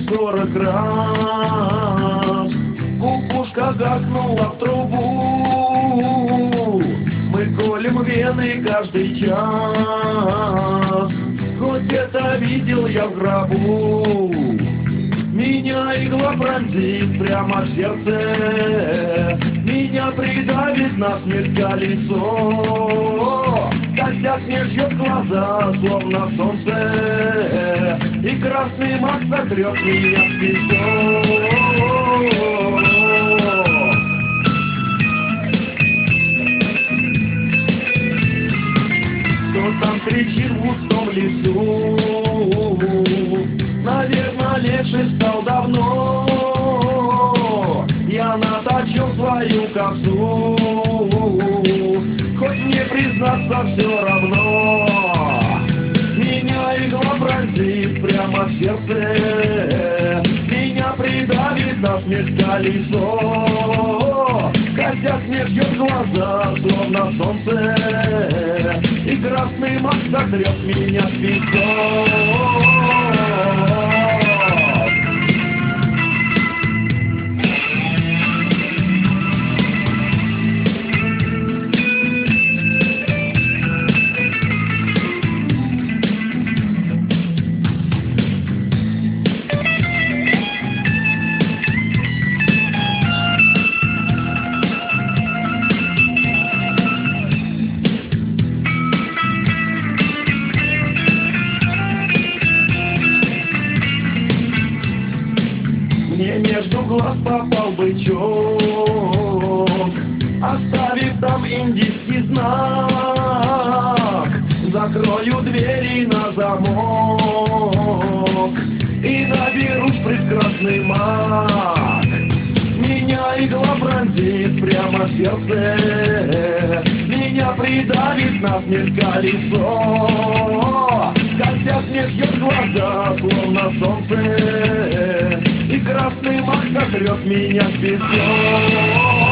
40 раз. Кукушка гакнула в трубу. Мы колем вены каждый час. Хоть это видел я в гробу. Меня игла пронзит прямо в сердце. Меня придавит насмерть колесо. Костяк мне жжет глаза, словно солнце. И красный мак сотрет меня в песок. Кто там кричит в густом лесу? Наверное, легче стал давно. Я наточил свою косу. Хоть мне признаться все равно. Меня игла пронзит прямо в сердце. Меня придавит насмерть колесо. Костяк мне жжет глаза, словно солнце. И красный мак сотрет меня в песок. Мне между глаз попал бычок, оставив там индийский знак. Закрою двери на замок и наберусь прекрасный мак. Меня игла пронзит прямо в сердце. Меня придавит насмерть колесо. Костяк мне жжет глаза, словно солнце. И красный мак сотрет меня в песок.